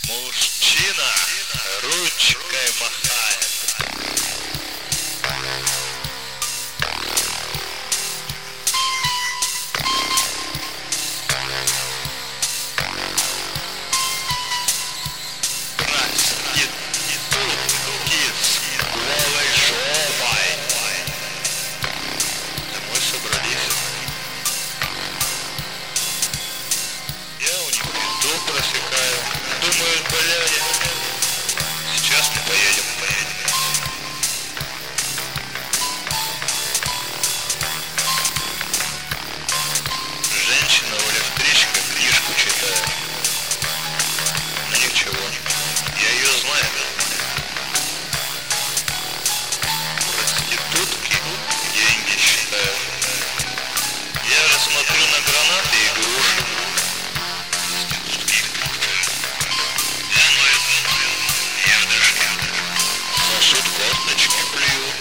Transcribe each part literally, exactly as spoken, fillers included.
Мужчина ручкой махает. Проститутки с голой жопой домой собрались. Я у них иду просекаю. Думают, бляди, сейчас мы поедем, поедем. Женщина в электричке книжку читает. Ну ничего, я ее знаю. Проститутки деньги считают. Я же смотрю на гранаты и груши. Носут косточки, плюют.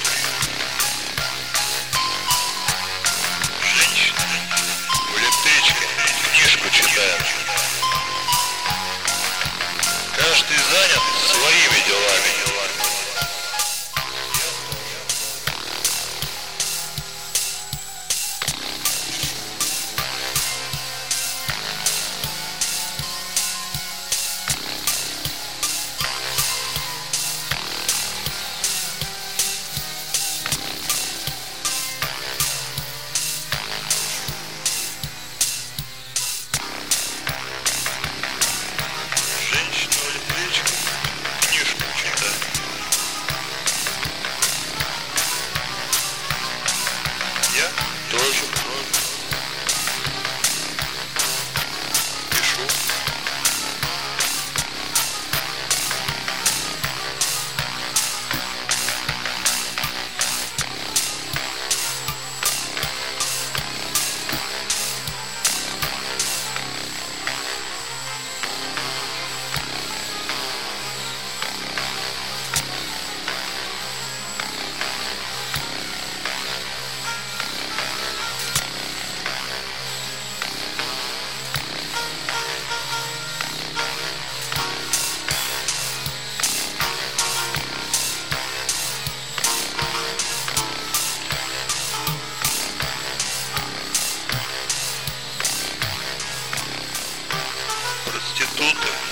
Женщина в электричке книжку читает. Каждый занят своими делами. Женщина в электричке книжку читает. Я тоже пишу. Проституты